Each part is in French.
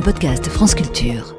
podcast France Culture.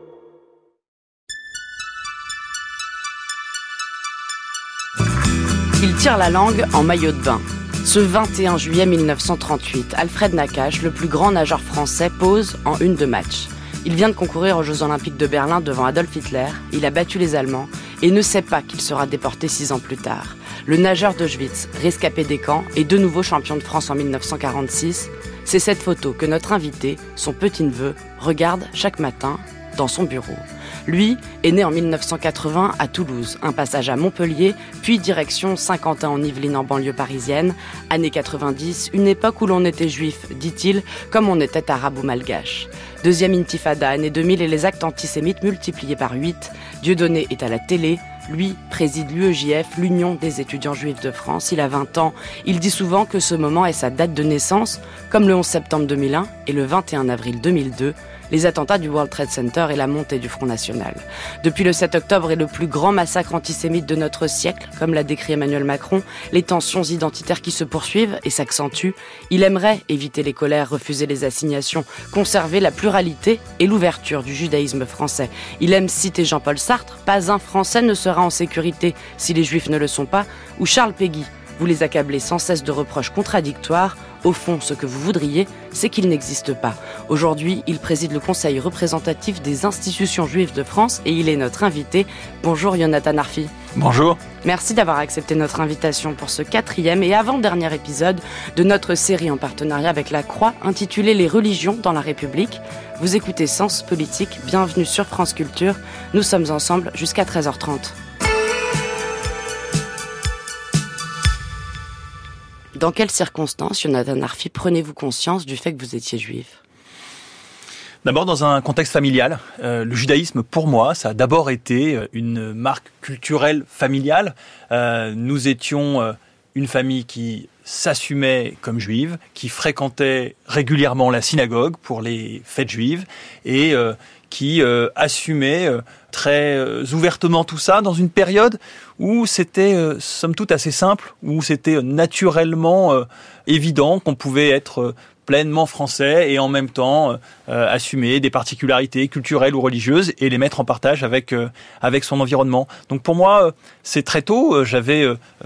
Il tire la langue en maillot de bain. Ce 21 juillet 1938, Alfred Nakache, le plus grand nageur français, pose en une de match. Il vient de concourir aux Jeux Olympiques de Berlin devant Adolf Hitler, il a battu les Allemands et ne sait pas qu'il sera déporté 6 ans plus tard. Le nageur d'Auschwitz, rescapé des camps et de nouveau champion de France en 1946, c'est cette photo que notre invité, son petit-neveu, regarde chaque matin dans son bureau. Lui est né en 1980 à Toulouse, un passage à Montpellier, puis direction Saint-Quentin en Yvelines en banlieue parisienne. Années 90, une époque où l'on était juif, dit-il, comme on était arabe ou malgache. Deuxième intifada, année 2000 et les actes antisémites multipliés par 8. Dieudonné est à la télé. Lui préside l'UEJF, l'Union des étudiants juifs de France. Il a 20 ans. Il dit souvent que ce moment est sa date de naissance, comme le 11 septembre 2001 et le 21 avril 2002, les attentats du World Trade Center et la montée du Front National. Depuis le 7 octobre et le plus grand massacre antisémite de notre siècle, comme l'a décrit Emmanuel Macron, les tensions identitaires qui se poursuivent et s'accentuent. Il aimerait éviter les colères, refuser les assignations, conserver la pluralité et l'ouverture du judaïsme français. Il aime citer Jean-Paul Sartre, « Pas un Français ne sera en sécurité si les Juifs ne le sont pas », ou Charles Péguy, « Vous les accablez sans cesse de reproches contradictoires. Au fond, ce que vous voudriez, c'est qu'il n'existe pas. » Aujourd'hui, il préside le conseil représentatif des institutions juives de France et il est notre invité. Bonjour Yonatan Arfi. Bonjour. Merci d'avoir accepté notre invitation pour ce 4e et avant-dernier épisode de notre série en partenariat avec La Croix intitulée « Les religions dans la République ». Vous écoutez Sens Politique, bienvenue sur France Culture. Nous sommes ensemble jusqu'à 13h30. Dans quelles circonstances, Yonatan Arfi, prenez-vous conscience du fait que vous étiez juif ? D'abord dans un contexte familial. Le judaïsme, pour moi, ça a d'abord été une marque culturelle familiale. Nous étions une famille qui s'assumait comme juive, qui fréquentait régulièrement la synagogue pour les fêtes juives et qui assumait très ouvertement tout ça dans une période où c'était somme toute assez simple, où c'était naturellement évident qu'on pouvait être pleinement français et en même temps assumer des particularités culturelles ou religieuses et les mettre en partage avec son environnement. Donc pour moi, c'est très tôt, j'avais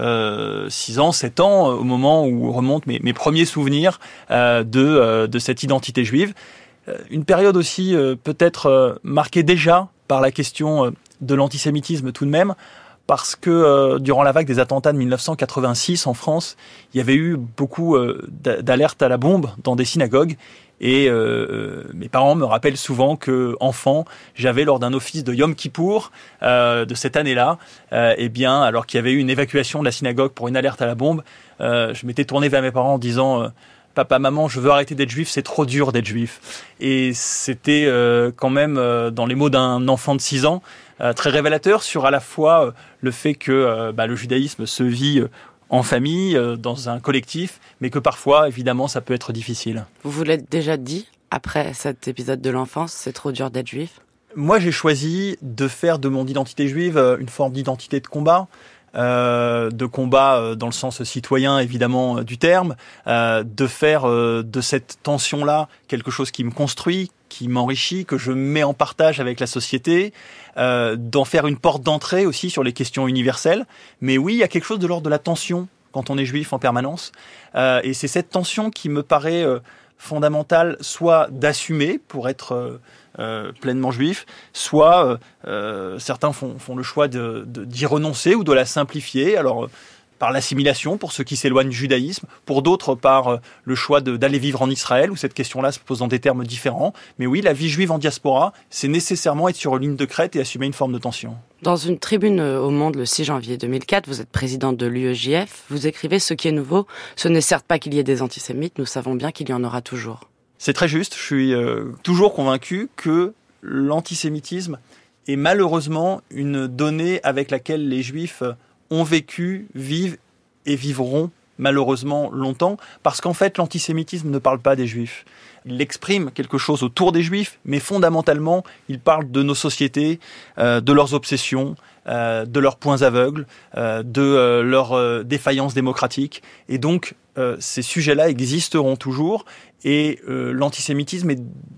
6 ans, 7 ans au moment où remontent mes premiers souvenirs de cette identité juive. Une période aussi peut-être marquée déjà par la question de l'antisémitisme tout de même, parce que durant la vague des attentats de 1986 en France, il y avait eu beaucoup d'alertes à la bombe dans des synagogues. Et mes parents me rappellent souvent que enfant, j'avais lors d'un office de Yom Kippour de cette année-là, alors qu'il y avait eu une évacuation de la synagogue pour une alerte à la bombe, je m'étais tourné vers mes parents en disant papa, maman, je veux arrêter d'être juif, c'est trop dur d'être juif. Et c'était quand même, dans les mots d'un enfant de 6 ans, très révélateur sur à la fois le fait que le judaïsme se vit en famille, dans un collectif, mais que parfois, évidemment, ça peut être difficile. Vous vous l'êtes déjà dit, après cet épisode de l'enfance, c'est trop dur d'être juif ? Moi, j'ai choisi de faire de mon identité juive une forme d'identité de combat. Dans le sens citoyen évidemment du terme, de faire de cette tension-là quelque chose qui me construit, qui m'enrichit, que je mets en partage avec la société, d'en faire une porte d'entrée aussi sur les questions universelles. Mais oui, il y a quelque chose de l'ordre de la tension quand on est juif en permanence. Et c'est cette tension qui me paraît fondamentale, soit d'assumer pour être pleinement juif, soit certains font le choix d'y renoncer ou de la simplifier. Alors par l'assimilation pour ceux qui s'éloignent du judaïsme, pour d'autres par le choix d'aller vivre en Israël, où cette question-là se pose dans des termes différents. Mais oui, la vie juive en diaspora, c'est nécessairement être sur une ligne de crête et assumer une forme de tension. Dans une tribune au Monde le 6 janvier 2004, vous êtes présidente de l'UEJF, vous écrivez « Ce qui est nouveau, ce n'est certes pas qu'il y ait des antisémites, nous savons bien qu'il y en aura toujours ». C'est très juste, je suis toujours convaincu que l'antisémitisme est malheureusement une donnée avec laquelle les juifs ont vécu, vivent et vivront malheureusement longtemps, parce qu'en fait l'antisémitisme ne parle pas des juifs. Il exprime quelque chose autour des juifs, mais fondamentalement il parle de nos sociétés, de leurs obsessions, de leurs points aveugles, de leurs défaillances démocratiques. Et donc ces sujets-là existeront toujours, et l'antisémitisme est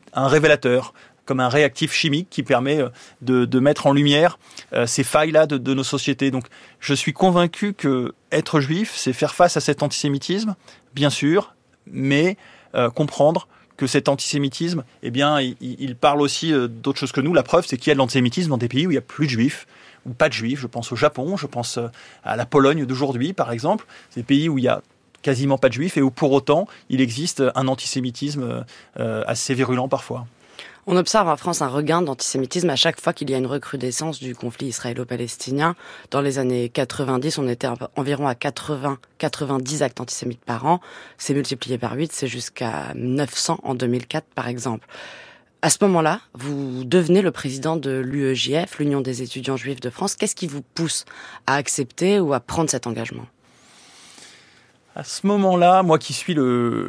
un révélateur, comme un réactif chimique qui permet de mettre en lumière ces failles-là de nos sociétés. Donc, je suis convaincu que être juif, c'est faire face à cet antisémitisme, bien sûr, mais comprendre que cet antisémitisme, eh bien, il parle aussi d'autre chose que nous. La preuve, c'est qu'il y a de l'antisémitisme dans des pays où il n'y a plus de juifs, ou pas de juifs. Je pense au Japon, je pense à la Pologne d'aujourd'hui, par exemple. C'est des pays où il y a quasiment pas de juifs et où pour autant, il existe un antisémitisme assez virulent parfois. On observe en France un regain d'antisémitisme à chaque fois qu'il y a une recrudescence du conflit israélo-palestinien. Dans les années 90, on était environ à 80-90 actes antisémites par an. C'est multiplié par 8, c'est jusqu'à 900 en 2004 par exemple. À ce moment-là, vous devenez le président de l'UEJF, l'Union des étudiants juifs de France. Qu'est-ce qui vous pousse à accepter ou à prendre cet engagement ? À ce moment-là, moi qui suis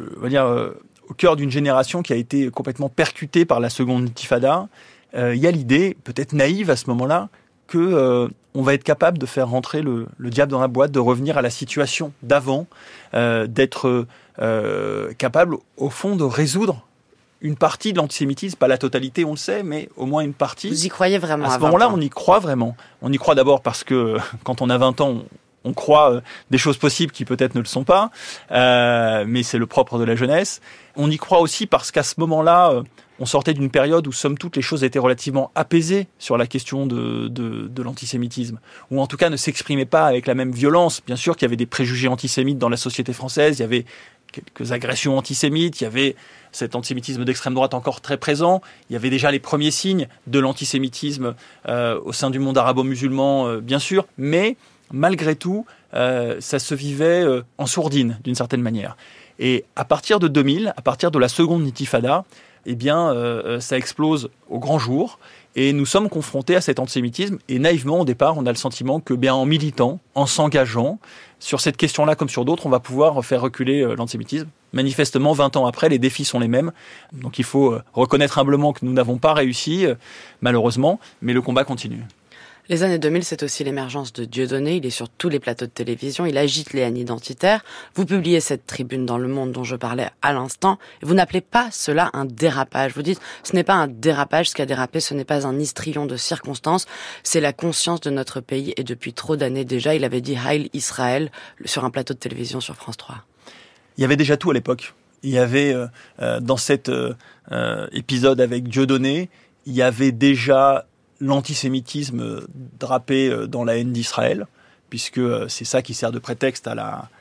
au cœur d'une génération qui a été complètement percutée par la seconde intifada, il y a l'idée, peut-être naïve à ce moment-là, que on va être capable de faire rentrer le diable dans la boîte, de revenir à la situation d'avant, d'être capable, au fond, de résoudre une partie de l'antisémitisme, pas la totalité, on le sait, mais au moins une partie. Vous y croyez vraiment à ce moment-là, on y croit vraiment. On y croit d'abord parce que quand on a 20 ans, on croit des choses possibles qui peut-être ne le sont pas, mais c'est le propre de la jeunesse. On y croit aussi parce qu'à ce moment-là, on sortait d'une période où, somme toute, les choses étaient relativement apaisées sur la question de l'antisémitisme, ou en tout cas ne s'exprimaient pas avec la même violence. Bien sûr qu'il y avait des préjugés antisémites dans la société française, il y avait quelques agressions antisémites, il y avait cet antisémitisme d'extrême droite encore très présent, il y avait déjà les premiers signes de l'antisémitisme au sein du monde arabo-musulman, bien sûr, mais malgré tout, ça se vivait en sourdine, d'une certaine manière. Et à partir de 2000, à partir de la seconde intifada, eh bien, ça explose au grand jour. Et nous sommes confrontés à cet antisémitisme. Et naïvement, au départ, on a le sentiment que, bien, en militant, en s'engageant, sur cette question-là comme sur d'autres, on va pouvoir faire reculer l'antisémitisme. Manifestement, 20 ans après, les défis sont les mêmes. Donc il faut reconnaître humblement que nous n'avons pas réussi, malheureusement, mais le combat continue. Les années 2000, c'est aussi l'émergence de Dieudonné. Il est sur tous les plateaux de télévision. Il agite les haines identitaires. Vous publiez cette tribune dans Le Monde dont je parlais à l'instant. Et vous n'appelez pas cela un dérapage. Vous dites, ce n'est pas un dérapage. Ce qui a dérapé, ce n'est pas un histrion de circonstances. C'est la conscience de notre pays. Et depuis trop d'années déjà, il avait dit Heil Israël sur un plateau de télévision sur France 3. Il y avait déjà tout à l'époque. Il y avait, dans cet épisode avec Dieudonné, il y avait déjà l'antisémitisme drapé dans la haine d'Israël, puisque c'est ça qui sert de prétexte à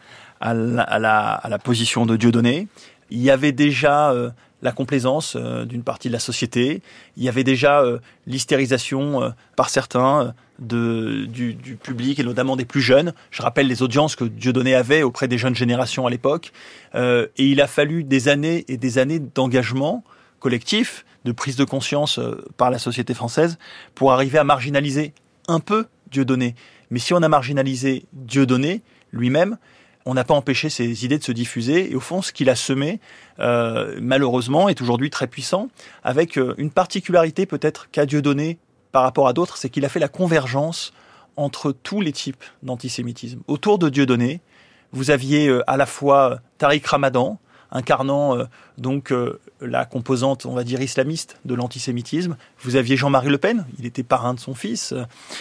la position de Dieudonné. Il y avait déjà la complaisance d'une partie de la société. Il y avait déjà l'hystérisation par certains du public, et notamment des plus jeunes. Je rappelle les audiences que Dieudonné avait auprès des jeunes générations à l'époque. Et il a fallu des années et des années d'engagement collectif, de prise de conscience par la société française pour arriver à marginaliser un peu Dieudonné. Mais si on a marginalisé Dieudonné lui-même, on n'a pas empêché ses idées de se diffuser. Et au fond, ce qu'il a semé, malheureusement, est aujourd'hui très puissant, avec une particularité peut-être qu'a Dieudonné par rapport à d'autres, c'est qu'il a fait la convergence entre tous les types d'antisémitisme. Autour de Dieudonné, vous aviez à la fois Tariq Ramadan, incarnant la composante, on va dire, islamiste de l'antisémitisme. Vous aviez Jean-Marie Le Pen, il était parrain de son fils,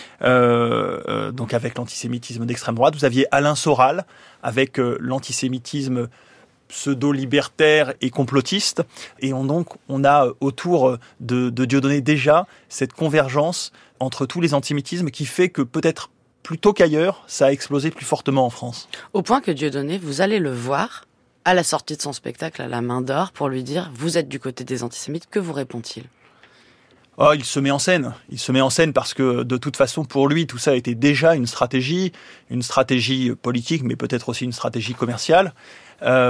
donc avec l'antisémitisme d'extrême droite. Vous aviez Alain Soral, avec l'antisémitisme pseudo-libertaire et complotiste. Et on a autour de Dieudonné déjà cette convergence entre tous les antisémitismes qui fait que peut-être plutôt qu'ailleurs, ça a explosé plus fortement en France. Au point que Dieudonné, vous allez le voir à la sortie de son spectacle à la Main d'Or pour lui dire « Vous êtes du côté des antisémites », que vous répond-il ? Oh, il se met en scène. Il se met en scène parce que, de toute façon, pour lui, tout ça était déjà une stratégie politique, mais peut-être aussi une stratégie commerciale. À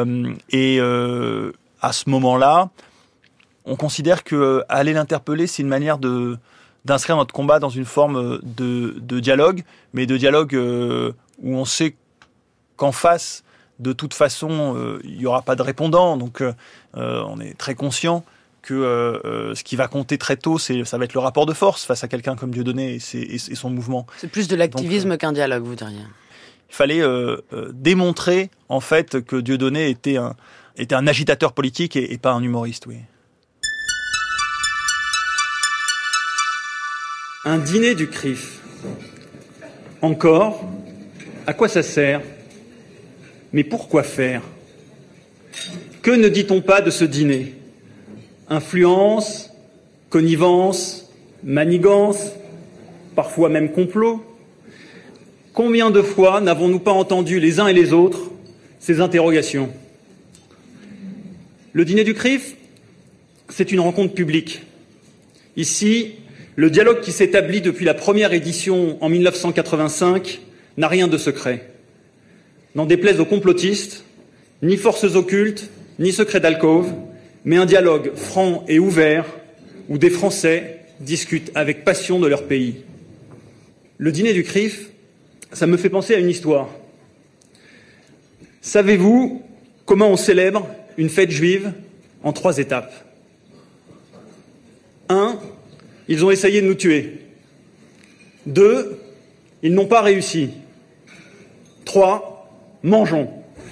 ce moment-là, on considère que aller l'interpeller, c'est une manière d'inscrire notre combat dans une forme de dialogue, mais de dialogue où on sait qu'en face, de toute façon, il n'y aura pas de répondant. Donc, on est très conscient que ce qui va compter très tôt, ça va être le rapport de force face à quelqu'un comme Dieudonné et son mouvement. C'est plus de l'activisme qu'un dialogue, vous diriez. Il fallait démontrer, en fait, que Dieudonné était un agitateur politique et pas un humoriste, oui. Un dîner du CRIF. Encore, à quoi ça sert? Mais pourquoi faire? Que ne dit-on pas de ce dîner? Influence, connivence, manigance, parfois même complot. Combien de fois n'avons-nous pas entendu les uns et les autres ces interrogations? Le dîner du CRIF, c'est une rencontre publique. Ici, le dialogue qui s'établit depuis la première édition en 1985 n'a rien de secret. N'en déplaise aux complotistes, ni forces occultes, ni secrets d'alcôve, mais un dialogue franc et ouvert où des Français discutent avec passion de leur pays. Le dîner du CRIF, ça me fait penser à une histoire. Savez-vous comment on célèbre une fête juive en 3 étapes? 1. Ils ont essayé de nous tuer. 2. Ils n'ont pas réussi. 3. Mangeons.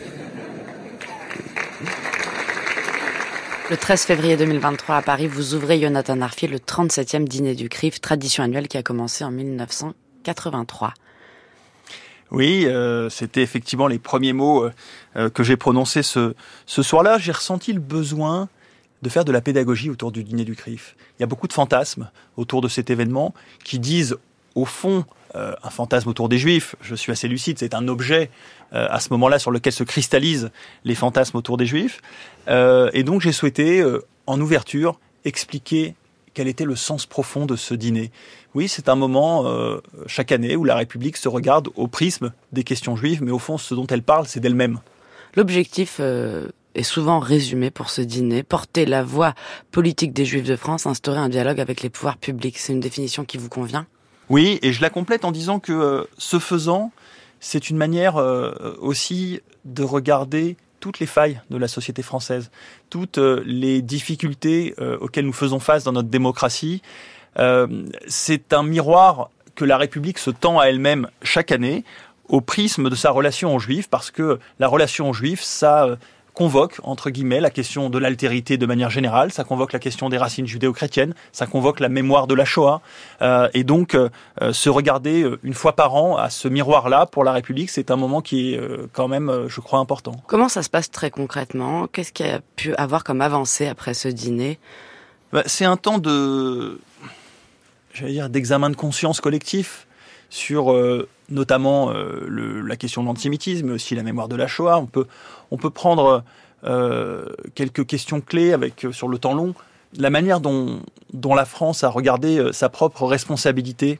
Le 13 février 2023 à Paris, vous ouvrez, Yonatan Arfi, le 37e dîner du CRIF, tradition annuelle qui a commencé en 1983. Oui, c'était effectivement les premiers mots que j'ai prononcés ce soir-là. J'ai ressenti le besoin de faire de la pédagogie autour du dîner du CRIF. Il y a beaucoup de fantasmes autour de cet événement qui disent, au fond, un fantasme autour des Juifs. Je suis assez lucide, c'est un objet à ce moment-là sur lequel se cristallisent les fantasmes autour des Juifs. Et donc j'ai souhaité, en ouverture, expliquer quel était le sens profond de ce dîner. Oui, c'est un moment, chaque année, où la République se regarde au prisme des questions juives, mais au fond, ce dont elle parle, c'est d'elle-même. L'objectif est souvent résumé pour ce dîner: porter la voix politique des Juifs de France, instaurer un dialogue avec les pouvoirs publics. C'est une définition qui vous convient? Oui, et je la complète en disant que, ce faisant, c'est une manière aussi de regarder toutes les failles de la société française, toutes les difficultés auxquelles nous faisons face dans notre démocratie. C'est un miroir que la République se tend à elle-même chaque année au prisme de sa relation aux Juifs, parce que la relation aux Juifs, ça convoque, entre guillemets, la question de l'altérité de manière générale, ça convoque la question des racines judéo-chrétiennes, ça convoque la mémoire de la Shoah, et donc se regarder une fois par an à ce miroir-là, pour la République, c'est un moment qui est quand même, je crois, important. Comment ça se passe très concrètement? Qu'est-ce qu'il y a pu avoir comme avancée après ce dîner? C'est un temps d'examen de conscience collectif sur notamment la question de l'antisémitisme, mais aussi la mémoire de la Shoah. On peut prendre quelques questions clés sur le temps long, la manière dont la France a regardé sa propre responsabilité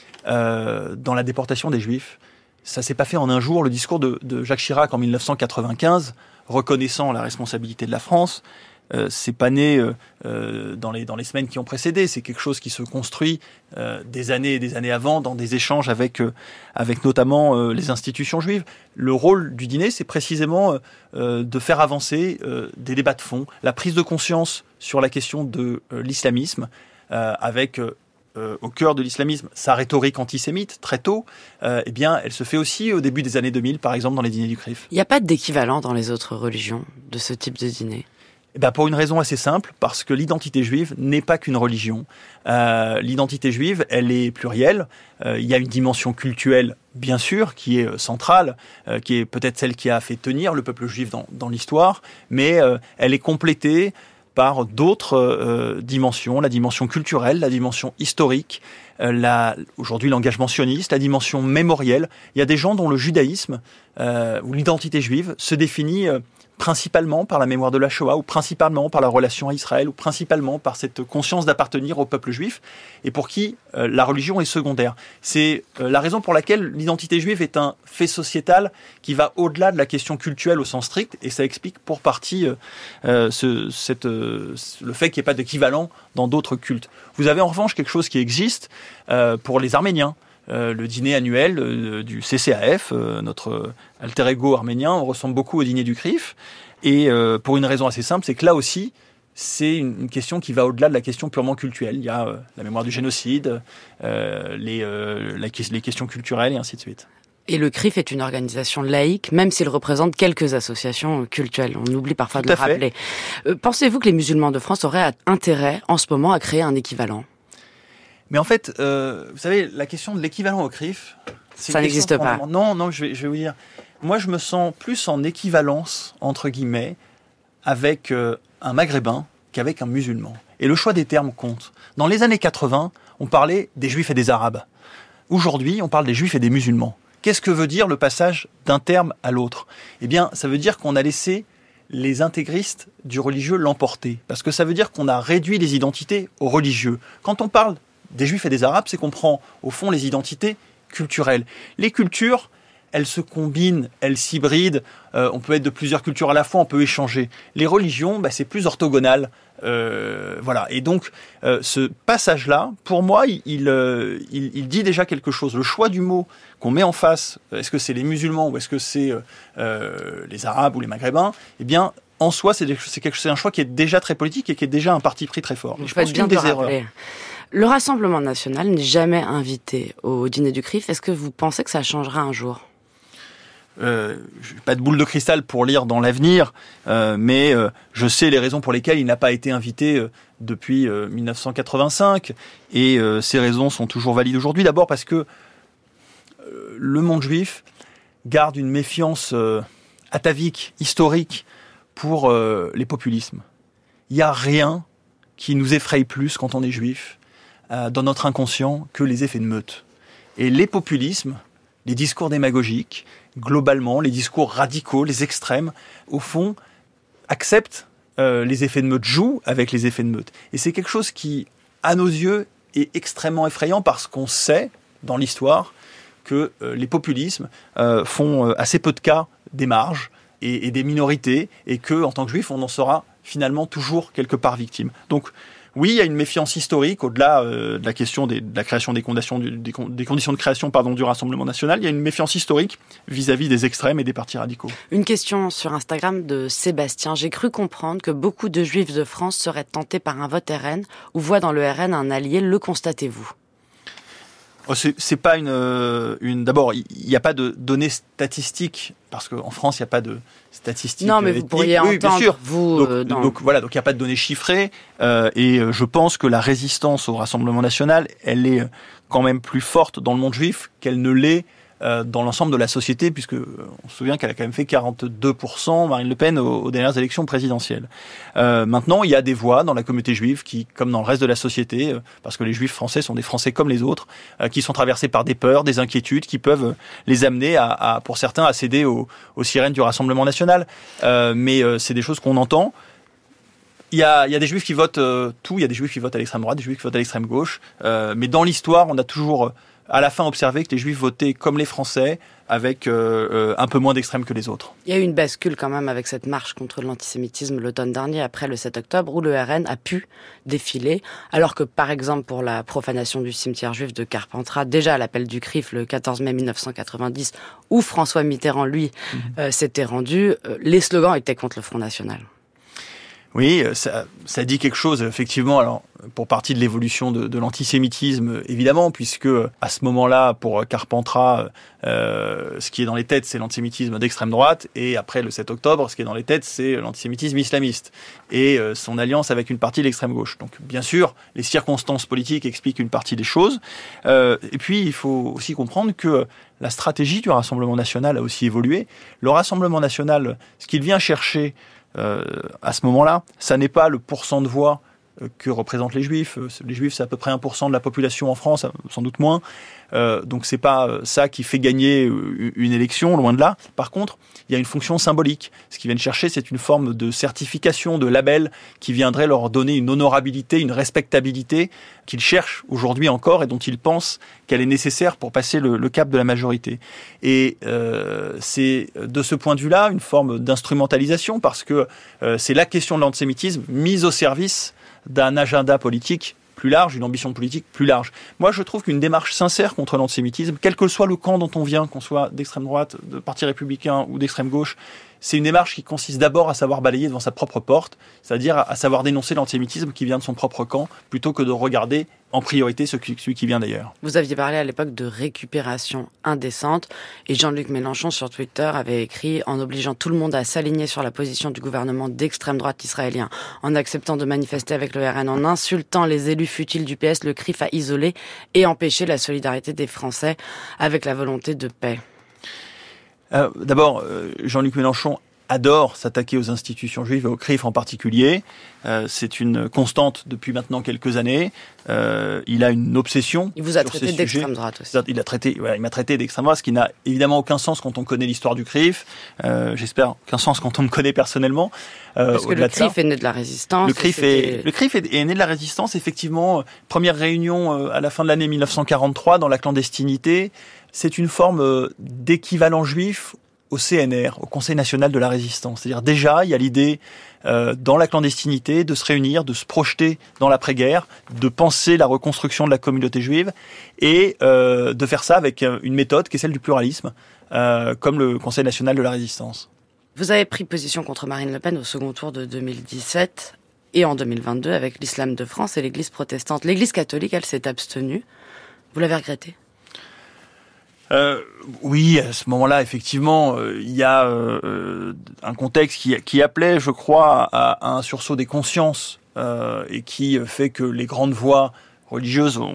dans la déportation des Juifs. Ça s'est pas fait en un jour. Le discours de Jacques Chirac en 1995, reconnaissant la responsabilité de la France, c'est pas né dans les semaines qui ont précédé. C'est quelque chose qui se construit des années et des années avant, dans des échanges avec notamment les institutions juives. Le rôle du dîner, c'est précisément de faire avancer des débats de fond, la prise de conscience sur la question de l'islamisme, avec au cœur de l'islamisme sa rhétorique antisémite très tôt. Eh bien, elle se fait aussi au début des années 2000, par exemple dans les dîners du CRIF. Il n'y a pas d'équivalent dans les autres religions de ce type de dîner? Pour une raison assez simple, parce que l'identité juive n'est pas qu'une religion. L'identité juive, elle est plurielle. Il y a une dimension cultuelle, bien sûr, qui est centrale, qui est peut-être celle qui a fait tenir le peuple juif dans l'histoire, mais elle est complétée par d'autres dimensions, la dimension culturelle, la dimension historique, aujourd'hui l'engagement sioniste, la dimension mémorielle. Il y a des gens dont le judaïsme ou l'identité juive se définit principalement par la mémoire de la Shoah, ou principalement par la relation à Israël, ou principalement par cette conscience d'appartenir au peuple juif, et pour qui la religion est secondaire. C'est la raison pour laquelle l'identité juive est un fait sociétal qui va au-delà de la question cultuelle au sens strict, et ça explique pour partie le fait qu'il n'y ait pas d'équivalent dans d'autres cultes. Vous avez en revanche quelque chose qui existe pour les Arméniens. Le dîner annuel du CCAF, notre alter ego arménien, on ressemble beaucoup au dîner du CRIF. Et pour une raison assez simple, c'est que là aussi, c'est une question qui va au-delà de la question purement culturelle. Il y a la mémoire du génocide, les questions culturelles et ainsi de suite. Et le CRIF est une organisation laïque, même s'il représente quelques associations cultuelles. On oublie parfois de le rappeler. Pensez-vous que les musulmans de France auraient intérêt, en ce moment, à créer un équivalent ? Mais en fait, vous savez, la question de l'équivalent au CRIF, ça n'existe pas. Non, je vais vous dire. Moi, je me sens plus en équivalence, entre guillemets, avec un maghrébin qu'avec un musulman. Et le choix des termes compte. Dans les années 80, on parlait des juifs et des arabes. Aujourd'hui, on parle des juifs et des musulmans. Qu'est-ce que veut dire le passage d'un terme à l'autre ? Eh bien, ça veut dire qu'on a laissé les intégristes du religieux l'emporter. Parce que ça veut dire qu'on a réduit les identités aux religieux. Quand on parle des juifs et des arabes, c'est qu'on prend, au fond, les identités culturelles. Les cultures, elles se combinent, elles s'hybrident. On peut être de plusieurs cultures à la fois, on peut échanger. Les religions, c'est plus orthogonal. Voilà. Et donc, ce passage-là, pour moi, il dit déjà quelque chose. Le choix du mot qu'on met en face, est-ce que c'est les musulmans ou est-ce que c'est les arabes ou les maghrébins ? Eh bien, en soi, c'est un choix qui est déjà très politique et qui est déjà un parti pris très fort. Je pense bien des erreurs. Le Rassemblement national n'est jamais invité au dîner du CRIF. Est-ce que vous pensez que ça changera un jour ? Je n'ai pas de boule de cristal pour lire dans l'avenir, mais je sais les raisons pour lesquelles il n'a pas été invité depuis 1985, et ces raisons sont toujours valides aujourd'hui. D'abord parce que le monde juif garde une méfiance atavique, historique, pour les populismes. Il n'y a rien qui nous effraie plus quand on est juif, dans notre inconscient, que les effets de meute. Et les populismes, les discours démagogiques, globalement, les discours radicaux, les extrêmes, au fond, acceptent les effets de meute, jouent avec les effets de meute. Et c'est quelque chose qui, à nos yeux, est extrêmement effrayant parce qu'on sait, dans l'histoire, que les populismes font assez peu de cas des marges et des minorités, et que, en tant que juif, on en sera finalement toujours quelque part victime. Donc, oui, il y a une méfiance historique au-delà de la question de la création des conditions de création du Rassemblement national. Il y a une méfiance historique vis-à-vis des extrêmes et des partis radicaux. Une question sur Instagram de Sébastien. J'ai cru comprendre que beaucoup de juifs de France seraient tentés par un vote RN ou voient dans le RN un allié. Le constatez-vous ? C'est pas D'abord, il n'y a pas de données statistiques parce qu'en France, il n'y a pas de statistiques. Non, mais vous pourriez entendre. Bien sûr. Vous. Donc il n'y a pas de données chiffrées. Et je pense que la résistance au Rassemblement national, elle est quand même plus forte dans le monde juif qu'elle ne l'est dans l'ensemble de la société, puisque on se souvient qu'elle a quand même fait 42%, Marine Le Pen, aux dernières élections présidentielles. Maintenant, il y a des voix dans la communauté juive qui, comme dans le reste de la société, parce que les juifs français sont des Français comme les autres, qui sont traversés par des peurs, des inquiétudes, qui peuvent les amener pour certains, à céder aux sirènes du Rassemblement national. Mais c'est des choses qu'on entend. Il y a des juifs qui votent tout, il y a des juifs qui votent à l'extrême droite, des juifs qui votent à l'extrême gauche. Mais dans l'histoire, on a toujours à la fin observé que les juifs votaient comme les Français, avec un peu moins d'extrême que les autres. Il y a eu une bascule quand même avec cette marche contre l'antisémitisme l'automne dernier, après le 7 octobre, où le RN a pu défiler, alors que par exemple pour la profanation du cimetière juif de Carpentras, déjà à l'appel du CRIF le 14 mai 1990, où François Mitterrand, lui, s'était rendu, les slogans étaient contre le Front National. Oui, ça dit quelque chose, effectivement, alors, pour partie de l'évolution de l'antisémitisme, évidemment, puisque à ce moment-là, pour Carpentras, ce qui est dans les têtes, c'est l'antisémitisme d'extrême droite, et après le 7 octobre, ce qui est dans les têtes, c'est l'antisémitisme islamiste, et son alliance avec une partie de l'extrême gauche. Donc, bien sûr, les circonstances politiques expliquent une partie des choses, et puis il faut aussi comprendre que la stratégie du Rassemblement national a aussi évolué. Le Rassemblement national, ce qu'il vient chercher à ce moment-là, ça n'est pas le pourcent de voix que représentent les Juifs. Les Juifs, c'est à peu près 1% de la population en France, sans doute moins. Donc c'est pas ça qui fait gagner une élection, loin de là. Par contre, il y a une fonction symbolique. Ce qu'ils viennent chercher, c'est une forme de certification, de label qui viendrait leur donner une honorabilité, une respectabilité qu'ils cherchent aujourd'hui encore et dont ils pensent qu'elle est nécessaire pour passer le cap de la majorité. Et c'est de ce point de vue-là une forme d'instrumentalisation parce que c'est la question de l'antisémitisme mise au service d'un agenda politique plus large, une ambition politique plus large. Moi, je trouve qu'une démarche sincère contre l'antisémitisme, quel que soit le camp dont on vient, qu'on soit d'extrême droite, de parti républicain ou d'extrême gauche, c'est une démarche qui consiste d'abord à savoir balayer devant sa propre porte, c'est-à-dire à savoir dénoncer l'antisémitisme qui vient de son propre camp, plutôt que de regarder en priorité celui qui vient d'ailleurs. Vous aviez parlé à l'époque de récupération indécente, et Jean-Luc Mélenchon sur Twitter avait écrit en obligeant tout le monde à s'aligner sur la position du gouvernement d'extrême droite israélien, en acceptant de manifester avec le RN, en insultant les élus futiles du PS, le CRIF a isolé et empêché la solidarité des Français avec la volonté de paix. D'abord, Jean-Luc Mélenchon adore s'attaquer aux institutions juives et au CRIF en particulier. C'est une constante depuis maintenant quelques années. Il a une obsession. Il vous a traité d'extrême droite aussi. Il m'a traité d'extrême droite, ce qui n'a évidemment aucun sens quand on connaît l'histoire du CRIF. J'espère aucun sens quand on me connaît personnellement. Parce que le CRIF est né de la résistance. Le CRIF est né de la résistance, effectivement. Première réunion à la fin de l'année 1943 dans la clandestinité. C'est une forme d'équivalent juif au CNR, au Conseil national de la résistance. C'est-à-dire déjà, il y a l'idée dans la clandestinité de se réunir, de se projeter dans l'après-guerre, de penser la reconstruction de la communauté juive et de faire ça avec une méthode qui est celle du pluralisme, comme le Conseil national de la résistance. Vous avez pris position contre Marine Le Pen au second tour de 2017 et en 2022 avec l'Islam de France et l'Église protestante. L'Église catholique, elle s'est abstenue. Vous l'avez regretté ? Oui, à ce moment-là, effectivement, il y a un contexte qui appelait, je crois, à un sursaut des consciences et qui fait que les grandes voix religieuses ont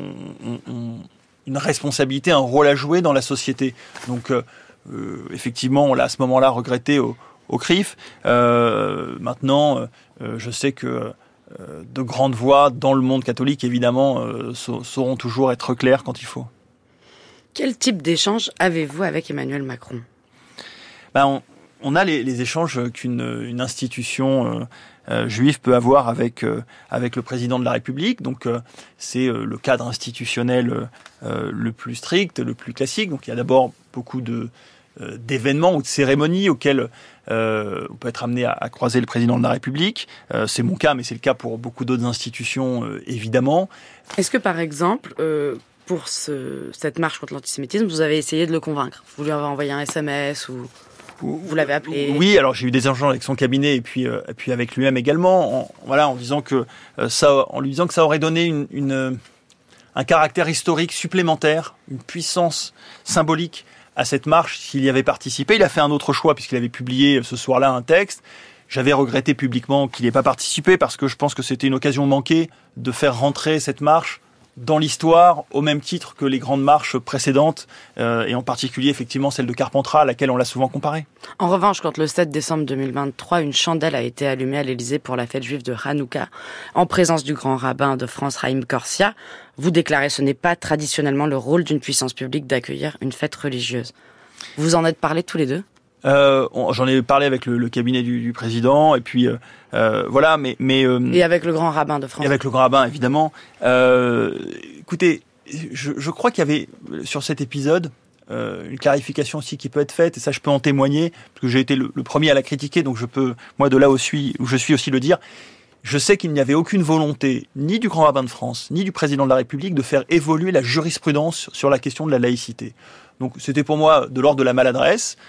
une responsabilité, un rôle à jouer dans la société. Donc, effectivement, on l'a à ce moment-là regretté au CRIF. Maintenant, je sais que de grandes voix dans le monde catholique, évidemment, sauront toujours être claires quand il faut. Quel type d'échange avez-vous avec Emmanuel Macron ? On a les échanges qu'une institution juive peut avoir avec le président de la République. Donc, c'est le cadre institutionnel le plus strict, le plus classique. Donc, il y a d'abord beaucoup d'événements ou de cérémonies auxquelles on peut être amené à croiser le président de la République. C'est mon cas, mais c'est le cas pour beaucoup d'autres institutions, évidemment. Est-ce que, par exemple... pour cette marche contre l'antisémitisme, vous avez essayé de le convaincre. Vous lui avez envoyé un SMS ou vous l'avez appelé. Oui, alors j'ai eu des échanges avec son cabinet et puis avec lui-même également, en lui disant que ça aurait donné un caractère historique supplémentaire, une puissance symbolique à cette marche s'il y avait participé. Il a fait un autre choix puisqu'il avait publié ce soir-là un texte. J'avais regretté publiquement qu'il n'ait pas participé parce que je pense que c'était une occasion manquée de faire rentrer cette marche dans l'histoire, au même titre que les grandes marches précédentes, et en particulier effectivement celle de Carpentras, à laquelle on l'a souvent comparée. En revanche, quand le 7 décembre 2023, une chandelle a été allumée à l'Élysée pour la fête juive de Hanouka, en présence du grand rabbin de France, Haïm Korsia, vous déclarez ce n'est pas traditionnellement le rôle d'une puissance publique d'accueillir une fête religieuse. Vous en êtes parlé tous les deux ? J'en ai parlé avec le cabinet du président et puis voilà, mais et avec le grand rabbin de France. Et avec le grand rabbin, évidemment. Écoutez, je crois qu'il y avait sur cet épisode une clarification aussi qui peut être faite, et ça je peux en témoigner parce que j'ai été le premier à la critiquer, donc je peux moi de là où je suis aussi le dire. Je sais qu'il n'y avait aucune volonté, ni du grand rabbin de France, ni du président de la République, de faire évoluer la jurisprudence sur la question de la laïcité. Donc c'était pour moi de l'ordre de la maladresse.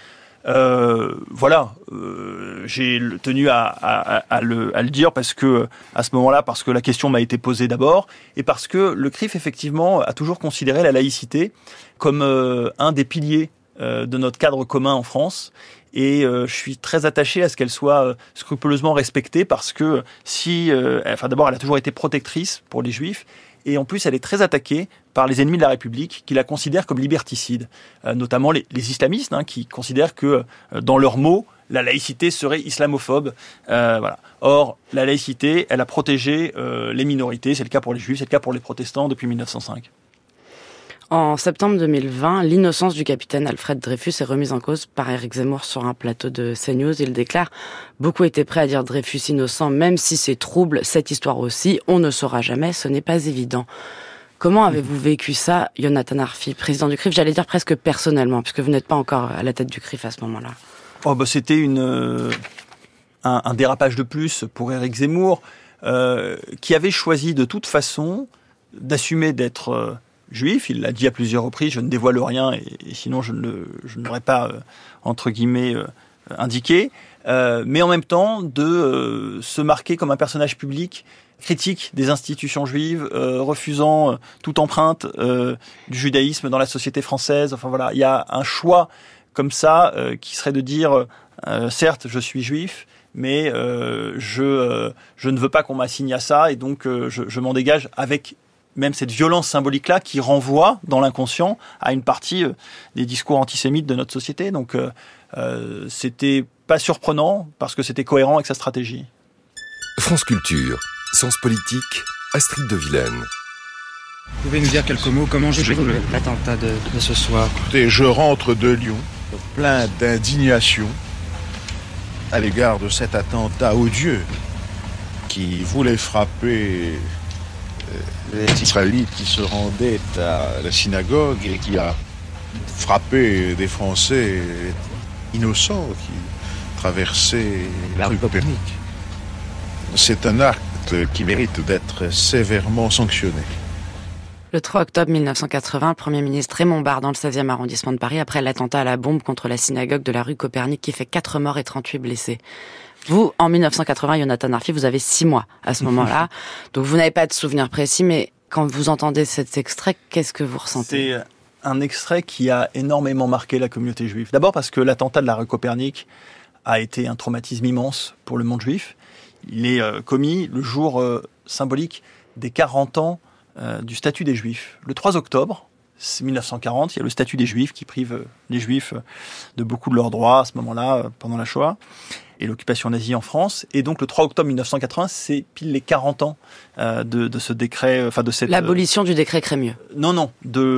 J'ai tenu à le dire parce que à ce moment-là, parce que la question m'a été posée d'abord et parce que le CRIF effectivement a toujours considéré la laïcité comme un des piliers de notre cadre commun en France. Et je suis très attaché à ce qu'elle soit scrupuleusement respectée parce que d'abord elle a toujours été protectrice pour les Juifs. Et en plus, elle est très attaquée par les ennemis de la République qui la considèrent comme liberticide, notamment les islamistes qui considèrent que, dans leurs mots, la laïcité serait islamophobe. Or, la laïcité, elle a protégé les minorités. C'est le cas pour les Juifs, c'est le cas pour les protestants depuis 1905. En septembre 2020, l'innocence du capitaine Alfred Dreyfus est remise en cause par Éric Zemmour sur un plateau de CNews. Il déclare « Beaucoup étaient prêts à dire Dreyfus innocent, même si c'est trouble, cette histoire aussi, on ne saura jamais, ce n'est pas évident. » Comment avez-vous vécu ça, Yonatan Arfi, président du CRIF, j'allais dire presque personnellement, puisque vous n'êtes pas encore à la tête du CRIF à ce moment-là? C'était un dérapage de plus pour Éric Zemmour, qui avait choisi de toute façon d'assumer d'être... juif, il l'a dit à plusieurs reprises, je ne dévoile rien et sinon je ne l'aurais pas, entre guillemets, indiqué. mais en même temps de se marquer comme un personnage public critique des institutions juives, refusant toute empreinte du judaïsme dans la société française. Enfin voilà, il y a un choix comme ça qui serait de dire certes, je suis juif, mais je ne veux pas qu'on m'assigne à ça, et donc je m'en dégage, avec même cette violence symbolique-là qui renvoie dans l'inconscient à une partie des discours antisémites de notre société. Donc c'était pas surprenant parce que c'était cohérent avec sa stratégie. France Culture, Sens Politique, Astrid de Vilaine. Vous pouvez nous dire quelques mots, comment j'ai vécu l'attentat de ce soir? Et je rentre de Lyon, plein d'indignation à l'égard de cet attentat odieux qui voulait frapper les Israélites qui se rendaient à la synagogue et qui a frappé des Français innocents qui traversaient la rue Copernic. C'est un acte qui mérite d'être sévèrement sanctionné. Le 3 octobre 1980, le Premier ministre Raymond Barre dans le 16e arrondissement de Paris après l'attentat à la bombe contre la synagogue de la rue Copernic qui fait 4 morts et 38 blessés. Vous, en 1980, Jonathan Arfi, vous avez 6 mois à ce moment-là. Donc vous n'avez pas de souvenir précis, mais quand vous entendez cet extrait, qu'est-ce que vous ressentez? C'est un extrait qui a énormément marqué la communauté juive. D'abord parce que l'attentat de la rue Copernic a été un traumatisme immense pour le monde juif. Il est commis le jour symbolique des 40 ans du statut des Juifs. Le 3 octobre 1940, il y a le statut des Juifs qui prive les Juifs de beaucoup de leurs droits à ce moment-là, pendant la Shoah et l'occupation nazie en France. Et donc le 3 octobre 1980, c'est pile les 40 ans de ce décret, enfin de cette... L'abolition du décret Crémieux. Non,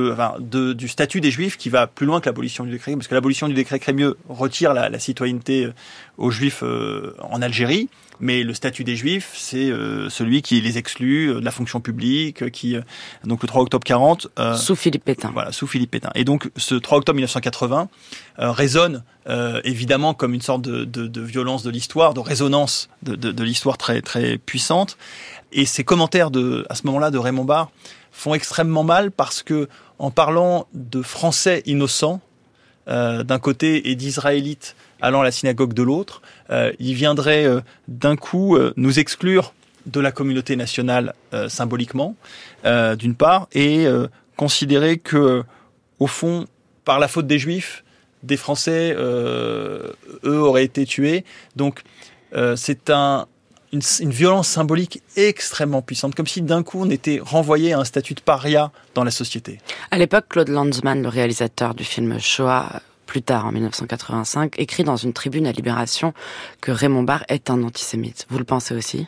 du statut des Juifs qui va plus loin que l'abolition du décret, parce que l'abolition du décret Crémieux retire la citoyenneté aux Juifs en Algérie, mais le statut des Juifs, c'est celui qui les exclut de la fonction publique, donc le 3 octobre 40... sous Philippe Pétain. Voilà, sous Philippe Pétain. Et donc ce 3 octobre 1980 résonne évidemment comme une sorte de violence de l'histoire, de résonance de l'histoire très, très puissante. Et ces commentaires à ce moment-là de Raymond Barre font extrêmement mal parce que, en parlant de Français innocents d'un côté et d'Israélites allant à la synagogue de l'autre, il viendrait d'un coup nous exclure de la communauté nationale symboliquement, d'une part, et considérer que, au fond, par la faute des Juifs, des Français, eux, auraient été tués. Donc, c'est une violence symbolique extrêmement puissante, comme si d'un coup on était renvoyé à un statut de paria dans la société. À l'époque, Claude Lanzmann, le réalisateur du film Shoah, plus tard en 1985, écrit dans une tribune à Libération que Raymond Barre est un antisémite. Vous le pensez aussi?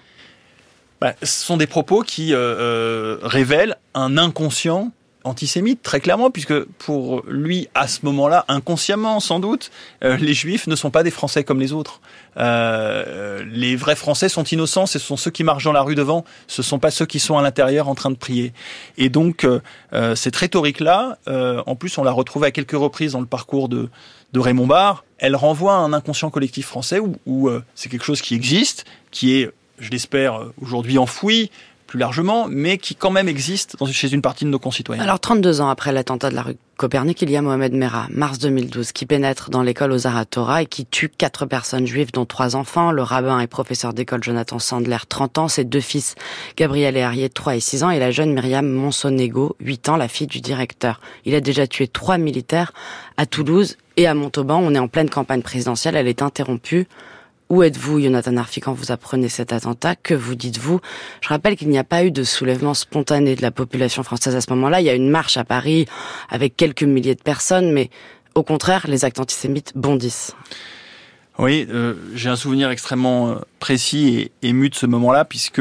Ce sont des propos qui révèlent un inconscient antisémite, très clairement, puisque pour lui, à ce moment-là, inconsciemment sans doute, les Juifs ne sont pas des Français comme les autres. Les vrais Français sont innocents, ce sont ceux qui marchent dans la rue devant, ce ne sont pas ceux qui sont à l'intérieur en train de prier. Et donc, cette rhétorique-là, en plus, on l'a retrouvée à quelques reprises dans le parcours de Raymond Barre, elle renvoie à un inconscient collectif français où c'est quelque chose qui existe, qui est, je l'espère, aujourd'hui enfoui, plus largement, mais qui quand même existe chez une partie de nos concitoyens. Alors 32 ans après l'attentat de la rue Copernic, il y a Mohamed Merah, mars 2012, qui pénètre dans l'école aux Arts Torah et qui tue 4 personnes juives, dont 3 enfants, le rabbin et professeur d'école Jonathan Sandler, 30 ans, ses 2 fils, Gabriel et Arié, 3 et 6 ans, et la jeune Myriam Monsonego, 8 ans, la fille du directeur. Il a déjà tué 3 militaires à Toulouse et à Montauban. On est en pleine campagne présidentielle, elle est interrompue. Où êtes-vous, Jonathan Arfi, quand vous apprenez cet attentat? Que vous dites-vous? Je rappelle qu'il n'y a pas eu de soulèvement spontané de la population française à ce moment-là. Il y a une marche à Paris avec quelques milliers de personnes, mais au contraire, les actes antisémites bondissent. Oui, j'ai un souvenir extrêmement précis et ému de ce moment-là, puisque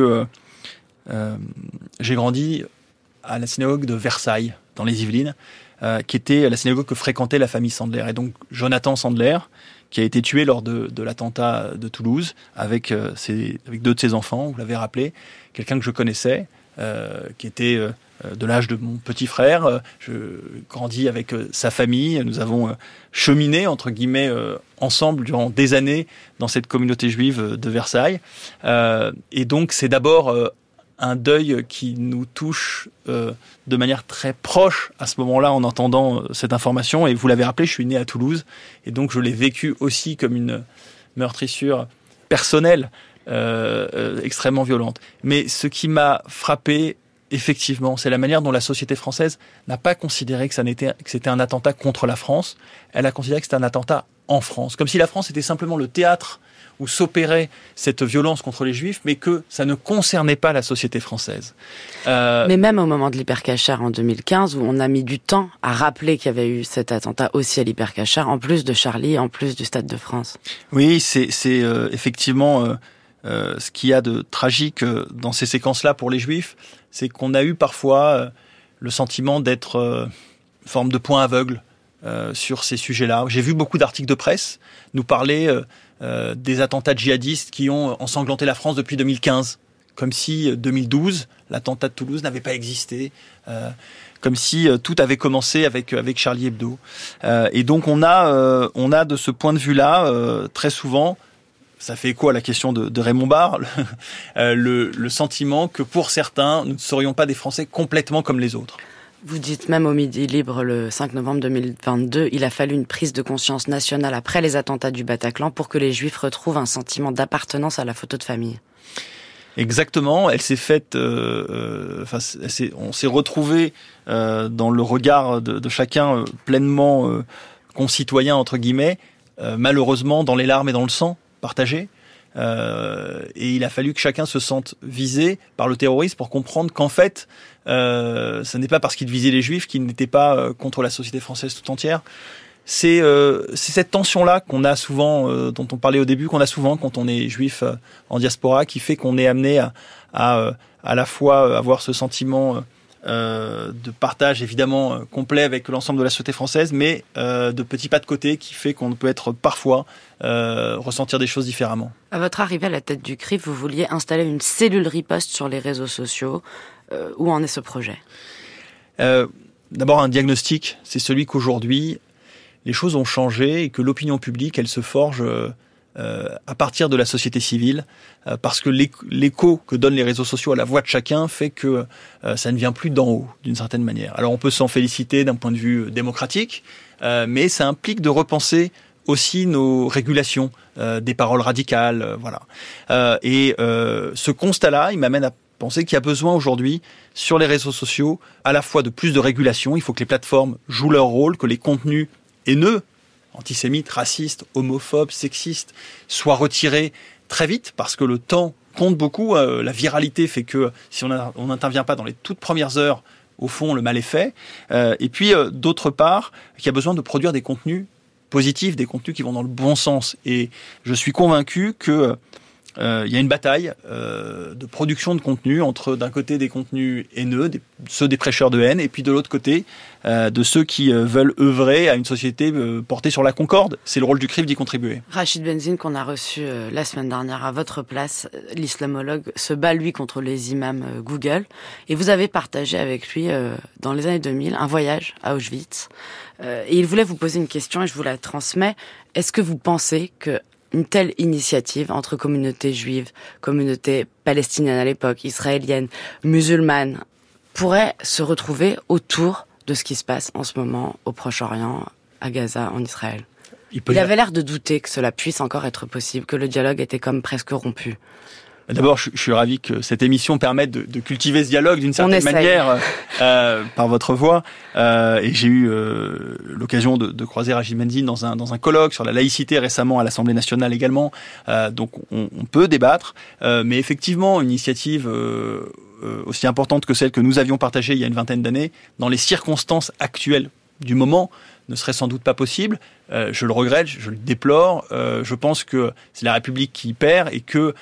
j'ai grandi à la synagogue de Versailles, dans les Yvelines, qui était la synagogue que fréquentait la famille Sandler. Et donc, Jonathan Sandler, qui a été tué lors de l'attentat de Toulouse avec 2 de ses enfants, vous l'avez rappelé, quelqu'un que je connaissais, qui était de l'âge de mon petit frère. Je grandis avec sa famille, nous avons cheminé, entre guillemets, ensemble durant des années dans cette communauté juive de Versailles. Et donc c'est d'abord un deuil qui nous touche de manière très proche à ce moment-là en entendant cette information. Et vous l'avez rappelé, je suis né à Toulouse et donc je l'ai vécu aussi comme meurtrissure personnelle extrêmement violente. Mais ce qui m'a frappé, effectivement, c'est la manière dont la société française n'a pas considéré que c'était un attentat contre la France. Elle a considéré que c'était un attentat en France. Comme si la France était simplement le théâtre où s'opérait cette violence contre les Juifs, mais que ça ne concernait pas la société française. Mais même au moment de l'Hypercacher en 2015, où on a mis du temps à rappeler qu'il y avait eu cet attentat aussi à l'Hypercacher, en plus de Charlie, en plus du Stade de France. Oui, c'est effectivement ce qu'il y a de tragique dans ces séquences-là pour les Juifs, c'est qu'on a eu parfois le sentiment d'être une forme de point aveugle sur ces sujets-là. J'ai vu beaucoup d'articles de presse nous parler des attentats djihadistes qui ont ensanglanté la France depuis 2015, comme si 2012, l'attentat de Toulouse n'avait pas existé, comme si tout avait commencé avec Charlie Hebdo. Et donc on a de ce point de vue-là très souvent, ça fait écho à la question de Raymond Barre, le sentiment que pour certains, nous ne serions pas des Français complètement comme les autres. Vous dites même au Midi Libre le 5 novembre 2022, il a fallu une prise de conscience nationale après les attentats du Bataclan pour que les Juifs retrouvent un sentiment d'appartenance à la photo de famille. Exactement, elle s'est faite, on s'est retrouvé dans le regard de chacun pleinement concitoyen entre guillemets, malheureusement dans les larmes et dans le sang partagé. Et il a fallu que chacun se sente visé par le terrorisme pour comprendre qu'en fait, ce n'est pas parce qu'il visait les Juifs qu'il n'était pas contre la société française tout entière. C'est cette tension-là qu'on a souvent, dont on parlait au début, qu'on a souvent quand on est juif en diaspora, qui fait qu'on est amené à la fois avoir ce sentiment de partage évidemment complet avec l'ensemble de la société française, mais de petits pas de côté qui fait qu'on peut être parfois ressentir des choses différemment. À votre arrivée à la tête du CRIF, vous vouliez installer une cellule riposte sur les réseaux sociaux. Où en est ce projet ? D'abord un diagnostic, c'est celui qu'aujourd'hui les choses ont changé et que l'opinion publique elle se forge à partir de la société civile, parce que l'écho que donnent les réseaux sociaux à la voix de chacun fait que ça ne vient plus d'en haut, d'une certaine manière. Alors on peut s'en féliciter d'un point de vue démocratique, mais ça implique de repenser aussi nos régulations des paroles radicales, voilà. Et ce constat-là, il m'amène à penser qu'il y a besoin aujourd'hui, sur les réseaux sociaux, à la fois de plus de régulation. Il faut que les plateformes jouent leur rôle, que les contenus haineux, antisémites, racistes, homophobes, sexistes, soient retirés très vite, parce que le temps compte beaucoup. La viralité fait que si on n'intervient pas dans les toutes premières heures, au fond, le mal est fait. Et puis, d'autre part, qu'il y a besoin de produire des contenus positifs, des contenus qui vont dans le bon sens. Et je suis convaincu que il y a une bataille de production de contenu entre d'un côté des contenus haineux, ceux des prêcheurs de haine, et puis de l'autre côté de ceux qui veulent œuvrer à une société portée sur la concorde. C'est le rôle du CRIF d'y contribuer. Rachid Benzine, qu'on a reçu la semaine dernière à votre place, l'islamologue, se bat lui contre les imams Google, et vous avez partagé avec lui dans les années 2000 un voyage à Auschwitz, et il voulait vous poser une question et je vous la transmets. Est-ce que vous pensez que une telle initiative entre communautés juives, communautés palestiniennes à l'époque, israéliennes, musulmanes, pourrait se retrouver autour de ce qui se passe en ce moment au Proche-Orient, à Gaza, en Israël ? Il avait l'air de douter que cela puisse encore être possible, que le dialogue était comme presque rompu. D'abord, je suis ravi que cette émission permette de cultiver ce dialogue d'une certaine manière par votre voix. Et j'ai eu l'occasion de croiser Rachid Benzine dans un colloque sur la laïcité récemment à l'Assemblée nationale également. Donc on peut débattre, mais effectivement, une initiative aussi importante que celle que nous avions partagée il y a une vingtaine d'années, dans les circonstances actuelles du moment, ne serait sans doute pas possible. Je le regrette, je le déplore. Je pense que c'est la République qui perd et que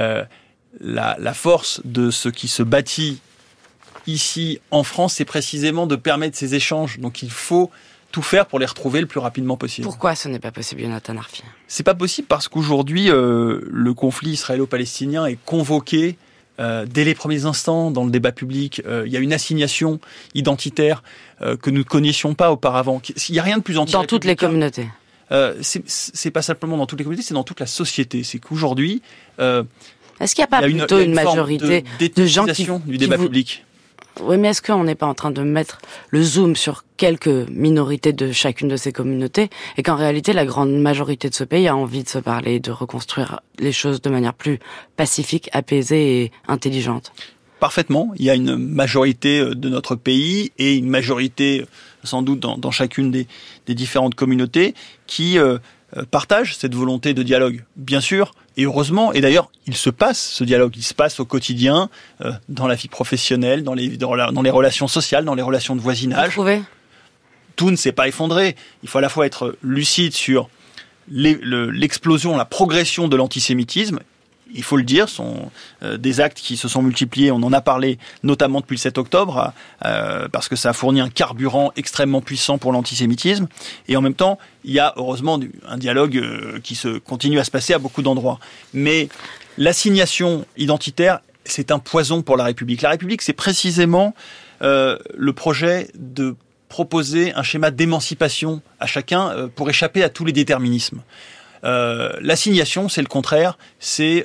la force de ce qui se bâtit ici en France, c'est précisément de permettre ces échanges. Donc il faut tout faire pour les retrouver le plus rapidement possible. Pourquoi ce n'est pas possible, Jonathan Arfi ? C'est pas possible parce qu'aujourd'hui, le conflit israélo-palestinien est convoqué dès les premiers instants dans le débat public. Il y a une assignation identitaire que nous ne connaissions pas auparavant. Il n'y a rien de plus anti-républicain. Dans toutes les communautés. C'est pas simplement dans toutes les communautés, c'est dans toute la société. C'est qu'aujourd'hui, est-ce qu'il n'y a pas plutôt une majorité de gens qui du débat public ? Oui, mais est-ce qu'on n'est pas en train de mettre le zoom sur quelques minorités de chacune de ces communautés et qu'en réalité, la grande majorité de ce pays a envie de se parler et de reconstruire les choses de manière plus pacifique, apaisée et intelligente? Parfaitement. Il y a une majorité de notre pays et une majorité, sans doute, dans chacune des différentes communautés qui partagent cette volonté de dialogue, bien sûr, et heureusement. Et d'ailleurs, ce dialogue, il se passe au quotidien, dans la vie professionnelle, dans les relations sociales, dans les relations de voisinage. Vous trouvez ? Tout ne s'est pas effondré. Il faut à la fois être lucide sur l'explosion, la progression de l'antisémitisme. Il faut le dire, sont des actes qui se sont multipliés. On en a parlé notamment depuis le 7 octobre, parce que ça a fourni un carburant extrêmement puissant pour l'antisémitisme. Et en même temps, il y a heureusement un dialogue qui se continue à se passer à beaucoup d'endroits. Mais l'assignation identitaire, c'est un poison pour la République. La République, c'est précisément le projet de proposer un schéma d'émancipation à chacun pour échapper à tous les déterminismes. L'assignation, c'est le contraire, c'est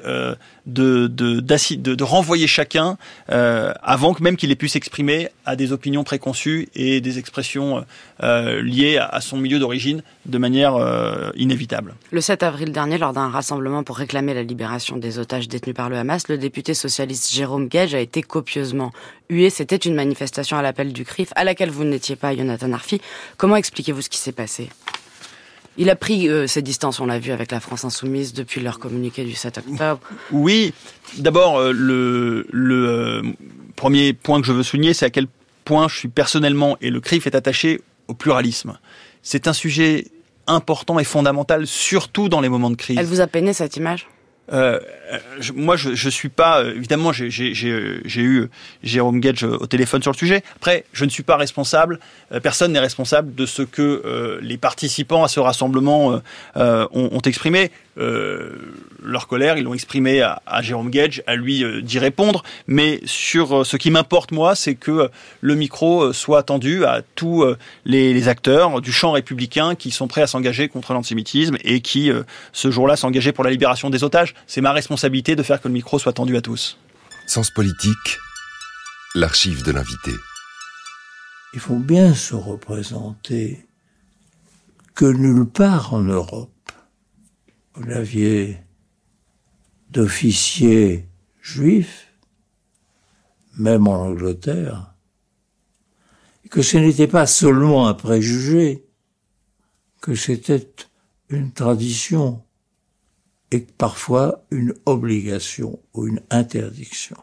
de renvoyer chacun avant que même qu'il ait pu s'exprimer à des opinions préconçues et des expressions liées à son milieu d'origine de manière inévitable. Le 7 avril dernier, lors d'un rassemblement pour réclamer la libération des otages détenus par le Hamas, le député socialiste Jérôme Guedj a été copieusement hué. C'était une manifestation à l'appel du CRIF à laquelle vous n'étiez pas, Yonatan Arfi. Comment expliquez-vous ce qui s'est passé ? Il a pris ses distances, on l'a vu, avec la France Insoumise depuis leur communiqué du 7 octobre. Oui, d'abord, le premier point que je veux souligner, c'est à quel point je suis personnellement, et le CRIF est attaché au pluralisme. C'est un sujet important et fondamental, surtout dans les moments de crise. Elle vous a peiné, cette image ? Moi, je suis pas. Évidemment, j'ai eu Jérôme Guedj au téléphone sur le sujet. Après, je ne suis pas responsable. Personne n'est responsable de ce que les participants à ce rassemblement ont exprimé. Leur colère, ils l'ont exprimé à Jérôme Guedj, à lui d'y répondre. Mais sur ce qui m'importe, moi, c'est que le micro soit tendu à tous les acteurs du champ républicain qui sont prêts à s'engager contre l'antisémitisme et qui, ce jour-là, s'engageaient pour la libération des otages. C'est ma responsabilité de faire que le micro soit tendu à tous. Sens politique, l'archive de l'invité. Il faut bien se représenter que nulle part en Europe, vous n'aviez d'officiers juifs, même en Angleterre, et que ce n'était pas seulement un préjugé, que c'était une tradition, et parfois une obligation ou une interdiction.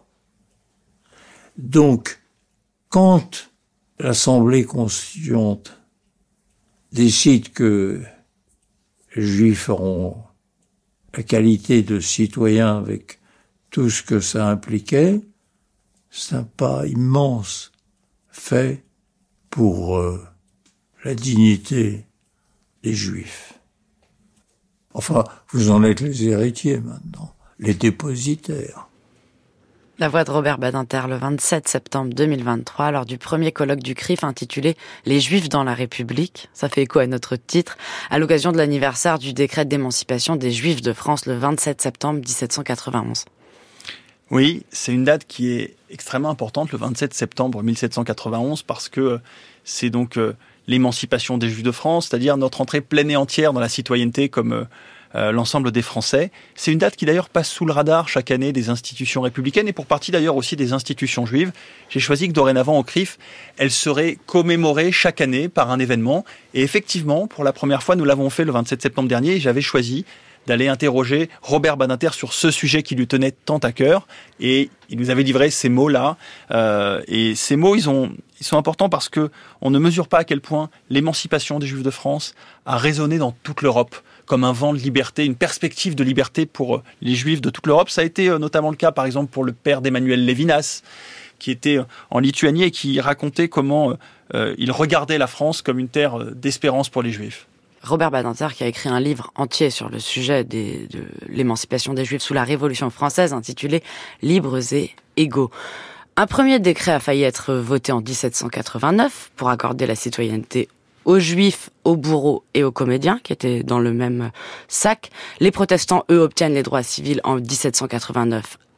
Donc, quand l'Assemblée constituante décide que les Juifs auront la qualité de citoyens avec tout ce que ça impliquait, c'est un pas immense fait pour la dignité des Juifs. Enfin, vous en êtes les héritiers maintenant, les dépositaires. La voix de Robert Badinter le 27 septembre 2023 lors du premier colloque du CRIF intitulé « Les Juifs dans la République ». Ça fait écho à notre titre, à l'occasion de l'anniversaire du décret d'émancipation des Juifs de France le 27 septembre 1791. Oui, c'est une date qui est extrêmement importante, le 27 septembre 1791, parce que c'est donc l'émancipation des Juifs de France, c'est-à-dire notre entrée pleine et entière dans la citoyenneté comme l'ensemble des Français. C'est une date qui d'ailleurs passe sous le radar chaque année des institutions républicaines et pour partie d'ailleurs aussi des institutions juives. J'ai choisi que dorénavant au CRIF, elle serait commémorée chaque année par un événement. Et effectivement, pour la première fois, nous l'avons fait le 27 septembre dernier et j'avais choisi d'aller interroger Robert Badinter sur ce sujet qui lui tenait tant à cœur. Et il nous avait livré ces mots-là. Et ces mots, ils sont importants parce que on ne mesure pas à quel point l'émancipation des Juifs de France a résonné dans toute l'Europe comme un vent de liberté, une perspective de liberté pour les Juifs de toute l'Europe. Ça a été notamment le cas, par exemple, pour le père d'Emmanuel Levinas, qui était en Lituanie et qui racontait comment il regardait la France comme une terre d'espérance pour les Juifs. Robert Badinter, qui a écrit un livre entier sur le sujet de l'émancipation des Juifs sous la Révolution française, intitulé « Libres et égaux ». Un premier décret a failli être voté en 1789 pour accorder la citoyenneté aux Juifs, aux bourreaux et aux comédiens, qui étaient dans le même sac. Les protestants, eux, obtiennent les droits civils en 1789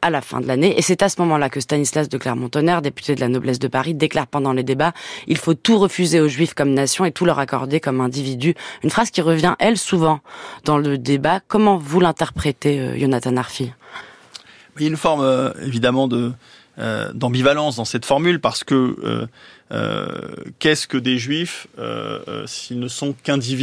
à la fin de l'année. Et c'est à ce moment-là que Stanislas de Clermont-Tonnerre, député de la noblesse de Paris, déclare pendant les débats « Il faut tout refuser aux Juifs comme nation et tout leur accorder comme individus ». Une phrase qui revient, elle, souvent dans le débat. Comment vous l'interprétez, Jonathan Arfi ? Il y a une forme, évidemment, d'ambivalence dans cette formule, parce que qu'est-ce que des Juifs s'ils ne sont qu'individus ?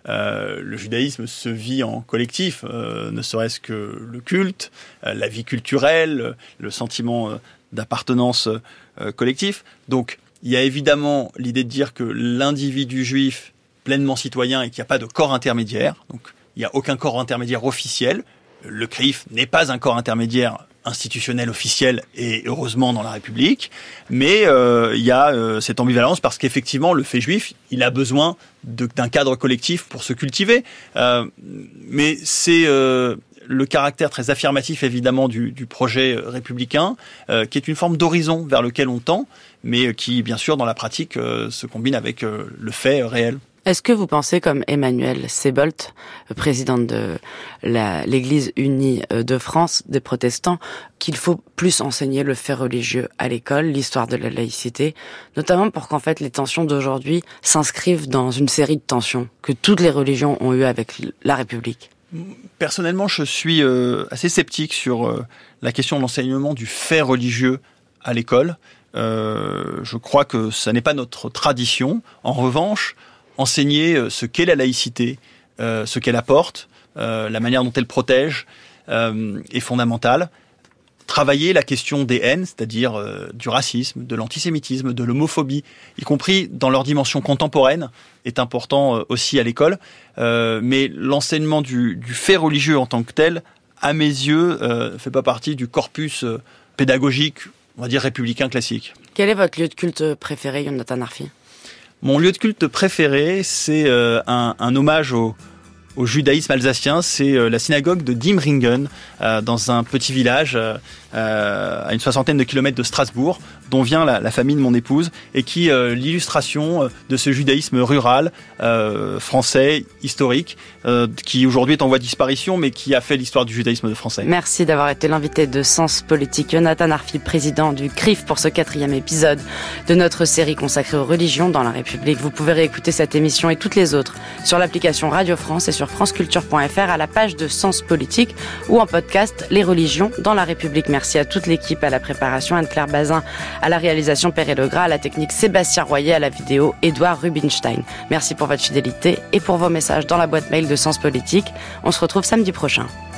Le judaïsme se vit en collectif, ne serait-ce que le culte, la vie culturelle, le sentiment d'appartenance collectif. Donc, il y a évidemment l'idée de dire que l'individu juif pleinement citoyen et qu'il n'y a pas de corps intermédiaire, donc il n'y a aucun corps intermédiaire officiel. Le CRIF n'est pas un corps intermédiaire institutionnel officiel, et heureusement dans la République, mais il y a cette ambivalence parce qu'effectivement le fait juif, il a besoin d'un cadre collectif pour se cultiver, mais c'est le caractère très affirmatif évidemment du projet républicain, qui est une forme d'horizon vers lequel on tend, mais qui bien sûr dans la pratique se combine avec le fait réel. Est-ce que vous pensez, comme Emmanuel Sebolt, présidente de l'Église unie de France des protestants, qu'il faut plus enseigner le fait religieux à l'école, l'histoire de la laïcité, notamment pour qu'en fait les tensions d'aujourd'hui s'inscrivent dans une série de tensions que toutes les religions ont eues avec la République ? Personnellement, je suis assez sceptique sur la question de l'enseignement du fait religieux à l'école. Je crois que ça n'est pas notre tradition. En revanche, enseigner ce qu'est la laïcité, ce qu'elle apporte, la manière dont elle protège est fondamentale. Travailler la question des haines, c'est-à-dire du racisme, de l'antisémitisme, de l'homophobie, y compris dans leur dimension contemporaine, est important aussi à l'école. Mais l'enseignement du fait religieux en tant que tel, à mes yeux, fait pas partie du corpus pédagogique, on va dire républicain classique. Quel est votre lieu de culte préféré, Jonathan Arfi ? Mon lieu de culte préféré, c'est un hommage au judaïsme alsacien. C'est la synagogue de Diemringen, dans un petit village à une 60aine de kilomètres de Strasbourg, dont vient la famille de mon épouse, et qui l'illustration de ce judaïsme rural, français, historique, qui aujourd'hui est en voie de disparition, mais qui a fait l'histoire du judaïsme français. Merci d'avoir été l'invité de Sens Politique. Jonathan Arfi, président du CRIF, pour ce 4e épisode de notre série consacrée aux religions dans la République. Vous pouvez réécouter cette émission et toutes les autres sur l'application Radio France et sur franceculture.fr à la page de Sens Politique ou en podcast Les religions dans la République. Merci à toute l'équipe, à la préparation Anne-Claire Bazin, à la réalisation Perret Legras, à la technique Sébastien Royer, à la vidéo Édouard Rubinstein. Merci pour votre fidélité et pour vos messages dans la boîte mail de Sens Politique. On se retrouve samedi prochain.